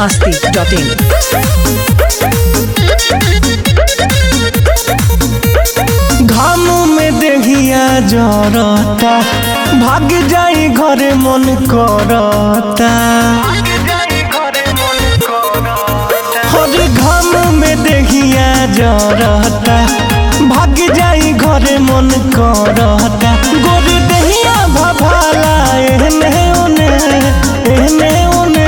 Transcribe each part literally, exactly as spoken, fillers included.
masti dot in. घाम में देहिया जरता भाग जाई घरे मन करता। हरे घाम में देहिया जरता भाग जाई घरे मन करता। गोरी देहिया भभाला एहने ओने एहने ओने।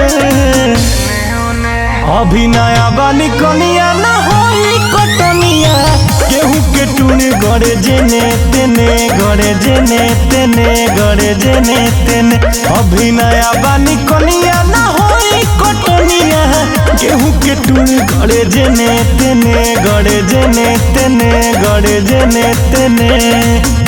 अभी नया बानी कनिया ना होई कटनिया केहू के टूने गड़े जेने तेने गड़े जेने तेने गड़े जेने तेने। अभी नया बानी कनिया ना होई कटनिया केहू के टूने गड़े जेने तेने गड़े जेने तेने गड़े जेने तेने।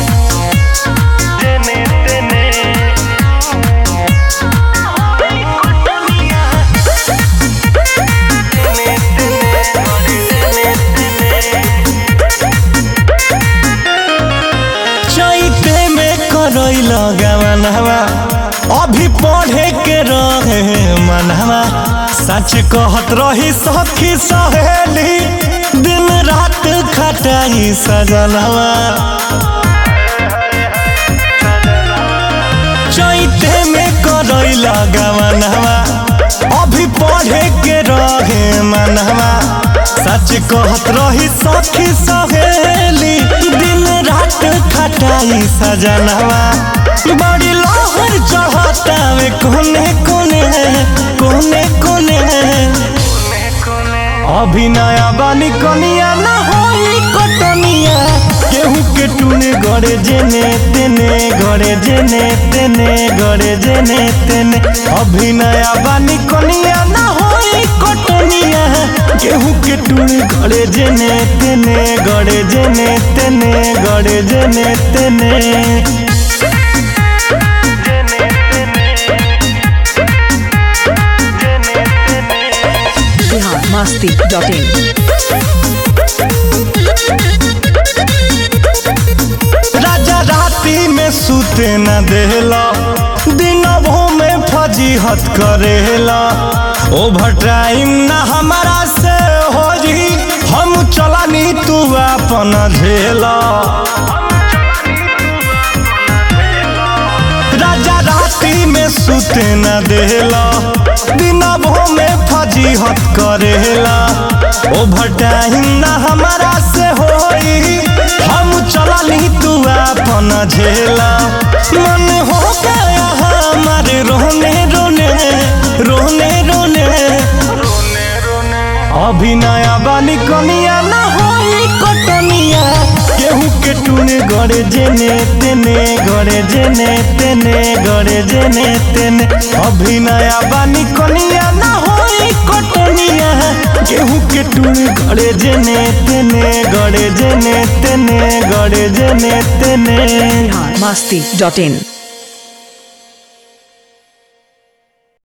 लगावनवा अभी पढ़े के रहे मनवा सच कहत रही सखी सहेली दिन रात खटाई सजनवा। चैते में करई लगावनवा अभी पढ़े के रहे मनवा सच कहत रही सखी सहेली दिन रात खटाई सजनवा। बड़ी लहर चढ़ता वे कोने कोने कोने कोने। अभी नया बानी कनिया ना होई कटनिया केहू के टूने गड़े जेने तेने गड़े जेने तेने गड़े जेने तेने। अभी नया बानी कनिया ना होई कटनिया केहू के टूने गड़े जेने तेने गड़े जेने तेने गड़े जेने तेने। masti dot in. राजा राती में सूते न देला दिनों में फजीहत करेला। ओवर टाइम ना हमारा से हो जी हम चलानी तू अपन झेला। राजा राती में सूते न देला दिनों में फजीहत करेला। ओवर टाइम ना हमारा से होई हम चलानी तू अपन झेला। मन हो गया हमारे रोने रोने रोने रोने। अभी नया बानी कनिया ना होई कटनिया केहू के टूने गड़े जेने तेने गड़े जेने तेने गड़े जेने तेने। अभी नया बानी कनिया ना होई कटनिया केहू के टूने गड़े जेने तेने गड़े जेने तेने गड़े जेने तेने। masti dot in.